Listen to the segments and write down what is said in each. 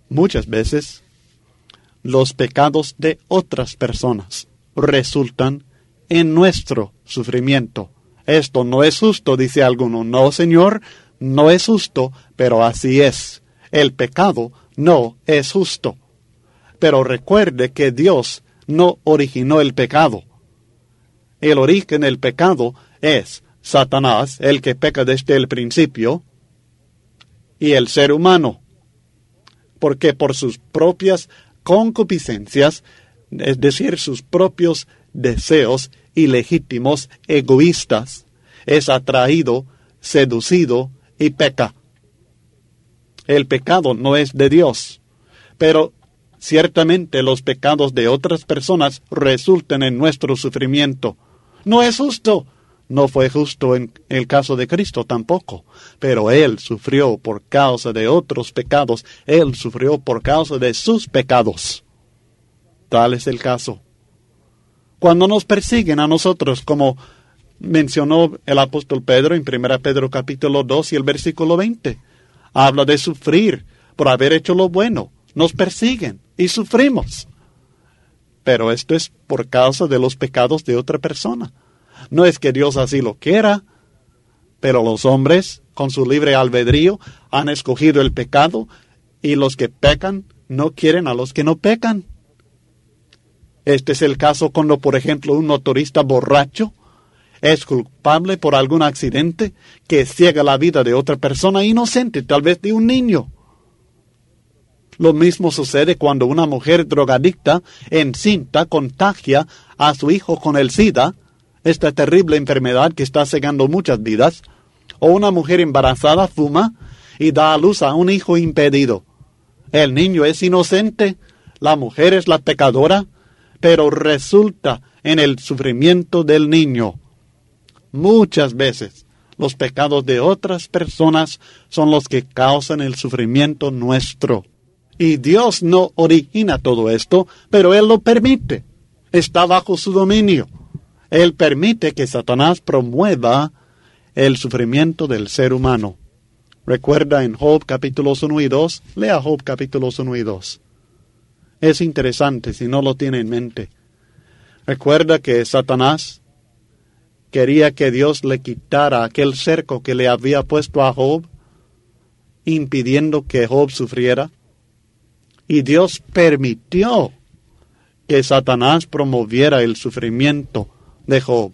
Muchas veces, los pecados de otras personas resultan en nuestro sufrimiento. Esto no es justo, dice alguno. No, Señor, no es justo, pero así es. El pecado no es justo. Pero recuerde que Dios no originó el pecado. El origen del pecado es Satanás, el que peca desde el principio, y el ser humano. Porque por sus propias concupiscencias, es decir, sus propios deseos ilegítimos, egoístas, es atraído, seducido y peca. El pecado no es de Dios, pero ciertamente los pecados de otras personas resultan en nuestro sufrimiento. No es justo. No fue justo en el caso de Cristo tampoco, pero Él sufrió por causa de otros pecados. Él sufrió por causa de sus pecados. Tal es el caso. Cuando nos persiguen a nosotros, como mencionó el apóstol Pedro en 1 Pedro capítulo 2 y el versículo 20, habla de sufrir por haber hecho lo bueno. Nos persiguen y sufrimos. Pero esto es por causa de los pecados de otra persona. No es que Dios así lo quiera, pero los hombres, con su libre albedrío, han escogido el pecado, y los que pecan no quieren a los que no pecan. Este es el caso cuando, por ejemplo, un motorista borracho es culpable por algún accidente que ciega la vida de otra persona inocente, tal vez de un niño. Lo mismo sucede cuando una mujer drogadicta encinta contagia a su hijo con el SIDA, esta terrible enfermedad que está cegando muchas vidas, o una mujer embarazada fuma y da a luz a un hijo impedido. El niño es inocente, la mujer es la pecadora, pero resulta en el sufrimiento del niño. Muchas veces los pecados de otras personas son los que causan el sufrimiento nuestro. Y Dios no origina todo esto, pero Él lo permite. Está bajo su dominio. Él permite que Satanás promueva el sufrimiento del ser humano. Recuerda en Job capítulos 1 y 2, lea Job capítulos 1 y 2. Es interesante si no lo tiene en mente. Recuerda que Satanás quería que Dios le quitara aquel cerco que le había puesto a Job, impidiendo que Job sufriera. Y Dios permitió que Satanás promoviera el sufrimiento de Job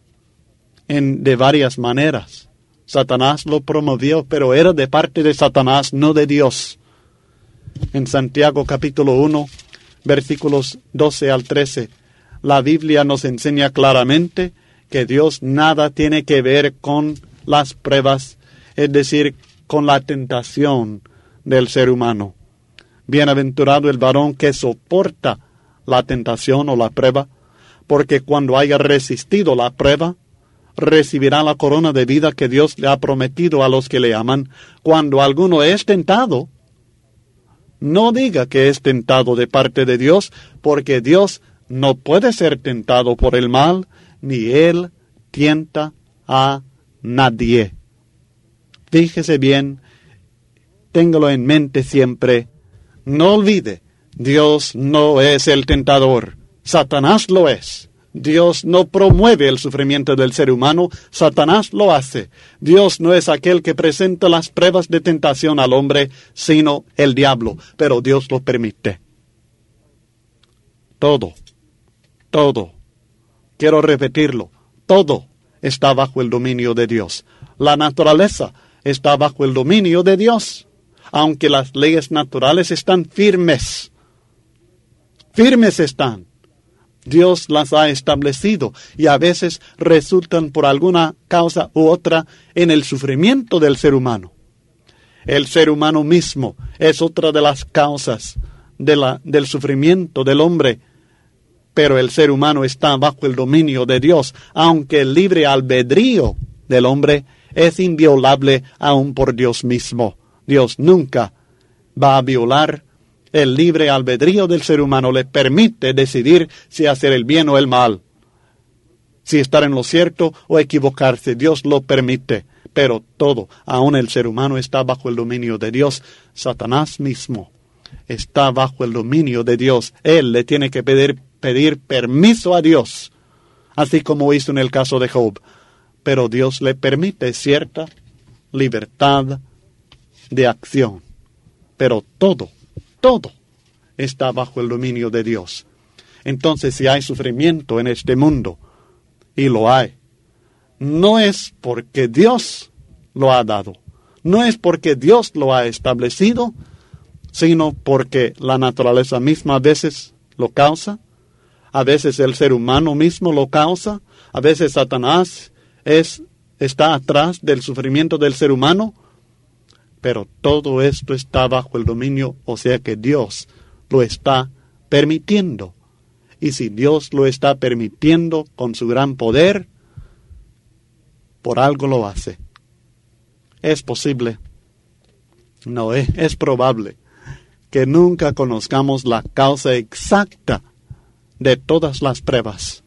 de varias maneras. Satanás lo promovió, pero era de parte de Satanás, no de Dios. En Santiago capítulo 1, versículos 12 al 13, la Biblia nos enseña claramente que Dios nada tiene que ver con las pruebas, es decir, con la tentación del ser humano. Bienaventurado el varón que soporta la tentación o la prueba, porque cuando haya resistido la prueba, recibirá la corona de vida que Dios le ha prometido a los que le aman. Cuando alguno es tentado, no diga que es tentado de parte de Dios, porque Dios no puede ser tentado por el mal, ni Él tienta a nadie. Fíjese bien, téngalo en mente siempre. No olvide, Dios no es el tentador, Satanás lo es. Dios no promueve el sufrimiento del ser humano, Satanás lo hace. Dios no es aquel que presenta las pruebas de tentación al hombre, sino el diablo, pero Dios lo permite. Todo, quiero repetirlo, todo está bajo el dominio de Dios. La naturaleza está bajo el dominio de Dios. Aunque las leyes naturales están firmes están. Dios las ha establecido y a veces resultan por alguna causa u otra en el sufrimiento del ser humano. El ser humano mismo es otra de las causas del sufrimiento del hombre, pero el ser humano está bajo el dominio de Dios, aunque el libre albedrío del hombre es inviolable aún por Dios mismo. Dios nunca va a violar el libre albedrío del ser humano. Le permite decidir si hacer el bien o el mal, si estar en lo cierto o equivocarse. Dios lo permite, pero todo, aún el ser humano, está bajo el dominio de Dios. Satanás mismo está bajo el dominio de Dios. Él le tiene que pedir permiso a Dios, así como hizo en el caso de Job. Pero Dios le permite cierta libertad de acción. Pero todo está bajo el dominio de Dios. Entonces, si hay sufrimiento en este mundo, y lo hay, no es porque Dios lo ha dado, no es porque Dios lo ha establecido, sino porque la naturaleza misma a veces lo causa, a veces el ser humano mismo lo causa, a veces Satanás está atrás del sufrimiento del ser humano, pero todo esto está bajo el dominio, o sea que Dios lo está permitiendo. Y si Dios lo está permitiendo con su gran poder, por algo lo hace. Es posible, no es probable, que nunca conozcamos la causa exacta de todas las pruebas.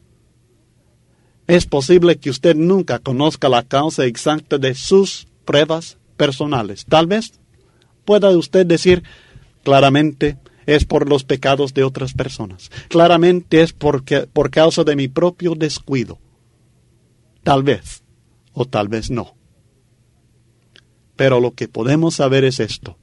Es posible que usted nunca conozca la causa exacta de sus pruebas personales. Tal vez pueda usted decir claramente, es por los pecados de otras personas. Claramente es por causa de mi propio descuido. Tal vez, o tal vez no. Pero lo que podemos saber es esto.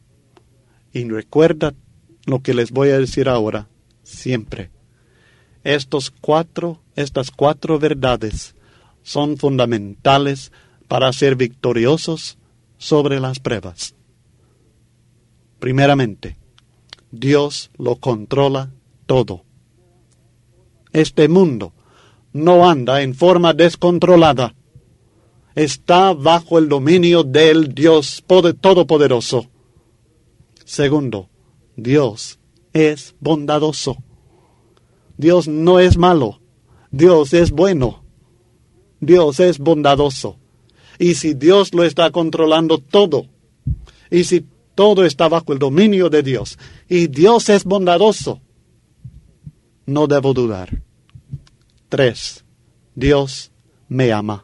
Y recuerda lo que les voy a decir ahora, siempre. Estas cuatro verdades son fundamentales para ser victoriosos sobre las pruebas. Primeramente, Dios lo controla todo. Este mundo no anda en forma descontrolada. Está bajo el dominio del Dios Todopoderoso. Segundo, Dios es bondadoso. Dios no es malo. Dios es bueno. Dios es bondadoso. Y si Dios lo está controlando todo, y si todo está bajo el dominio de Dios, y Dios es bondadoso, no debo dudar. 3. Dios me ama.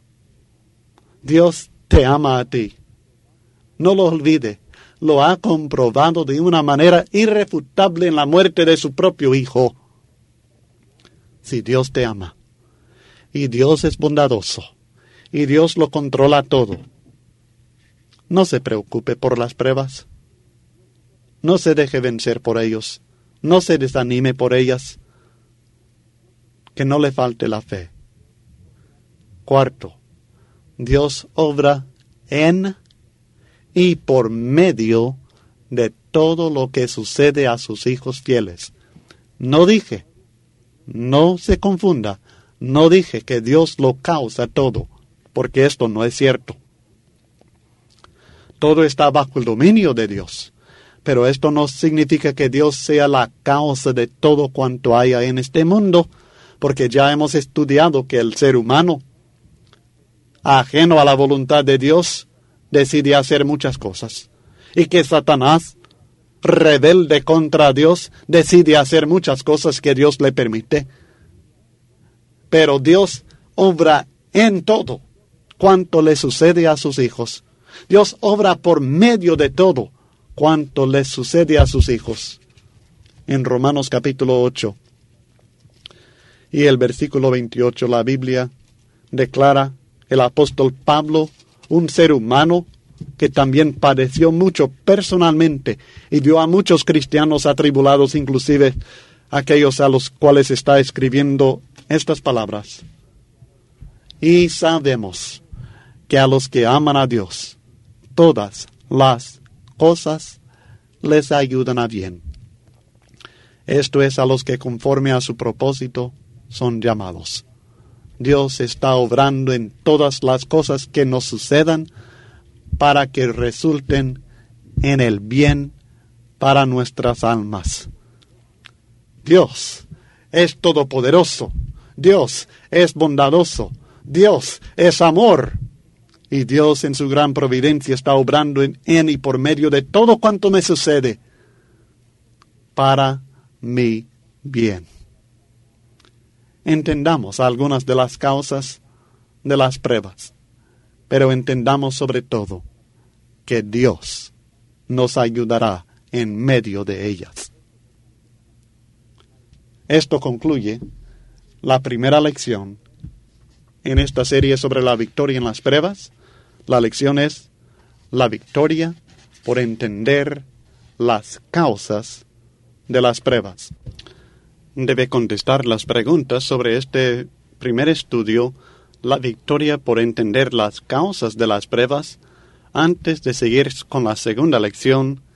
Dios te ama a ti. No lo olvide. Lo ha comprobado de una manera irrefutable en la muerte de su propio Hijo. Si Dios te ama, y Dios es bondadoso, y Dios lo controla todo, no se preocupe por las pruebas. No se deje vencer por ellos. No se desanime por ellas. Que no le falte la fe. 4. Dios obra en y por medio de todo lo que sucede a sus hijos fieles. No dije, no se confunda, no dije que Dios lo causa todo, porque esto no es cierto. Todo está bajo el dominio de Dios, pero esto no significa que Dios sea la causa de todo cuanto haya en este mundo, porque ya hemos estudiado que el ser humano, ajeno a la voluntad de Dios, decide hacer muchas cosas, y que Satanás, rebelde contra Dios, decide hacer muchas cosas que Dios le permite. Pero Dios obra en todo cuanto le sucede a sus hijos. Dios obra por medio de todo cuanto le sucede a sus hijos. En Romanos capítulo 8 y el versículo 28, la Biblia declara, el apóstol Pablo, un ser humano que también padeció mucho personalmente y vio a muchos cristianos atribulados, inclusive aquellos a los cuales está escribiendo estas palabras. Y sabemos que a los que aman a Dios, todas las cosas les ayudan a bien. Esto es a los que conforme a su propósito son llamados. Dios está obrando en todas las cosas que nos sucedan para que resulten en el bien para nuestras almas. Dios es todopoderoso. Dios es bondadoso. Dios es amor. Y Dios en su gran providencia está obrando en y por medio de todo cuanto me sucede para mi bien. Entendamos algunas de las causas de las pruebas, pero entendamos sobre todo que Dios nos ayudará en medio de ellas. Esto concluye la primera lección en esta serie sobre la victoria en las pruebas. La lección es la victoria por entender las causas de las pruebas. Debe contestar las preguntas sobre este primer estudio, la victoria por entender las causas de las pruebas, antes de seguir con la segunda lección,